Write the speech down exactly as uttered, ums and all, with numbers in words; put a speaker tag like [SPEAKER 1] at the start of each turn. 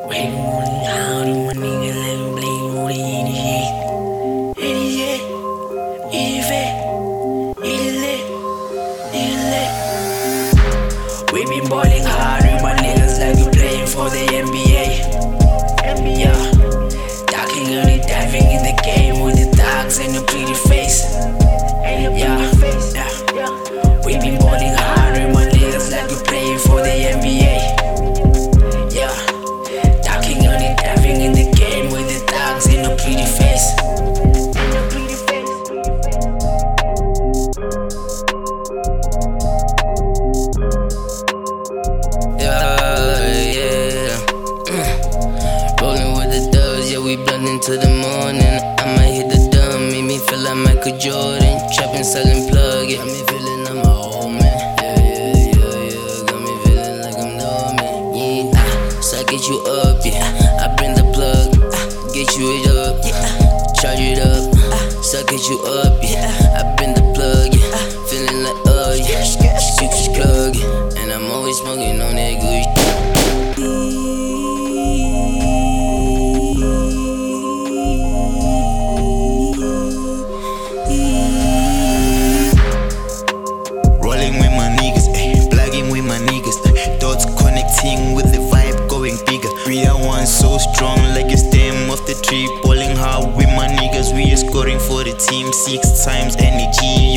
[SPEAKER 1] Waiting on the house, my nigga living bleeding with the any shit. Any shit, any fit, any lit, any lit. We been balling hard with my niggas like we playing for the N B A. Yeah, talking on it, diving in the game with the dogs and the pretty face. Yeah, yeah. We been balling hard with my niggas like we playing for the N B A. Yeah, talking on it, diving in the game with the dogs and the pretty face.
[SPEAKER 2] We blend into the morning. I might hit the dumb, make me feel like Michael Jordan. Trapping, selling plug, got me feeling I'm a old man. Yeah, yeah, yeah, yeah, got me feeling like I'm dormant. Yeah, ah, so I get you up, yeah. I bring the plug, ah, get you it up, yeah. Charge it up, ah, so I get you up, yeah. I bring the plug, yeah. Feeling like oh yeah, super plug, yeah. And I'm always smoking on that good.
[SPEAKER 3] With my niggas, eh, plugging with my niggas, eh, dots connecting with the vibe going bigger. We are one so strong like a stem of the tree, balling hard with my niggas. We are scoring for the team six times energy.